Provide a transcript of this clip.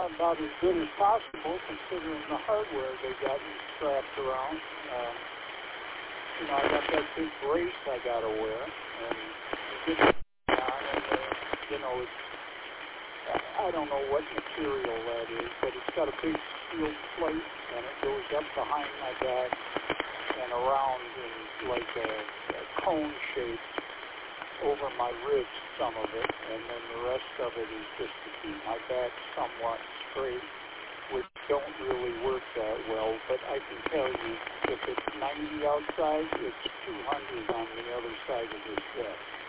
About as good as possible, considering the hardware they got me strapped around. I got that big brace I got to wear, and you get it on, and, it's, I don't know what material that is, but it's got a big steel plate, and it goes up behind my back and around in like a cone shape over my ribs, some of it, and then the rest of it is just to keep my back somewhat straight, which don't really work that well, but I can tell you, if it's 90 outside, it's 200 on the other side of this desk.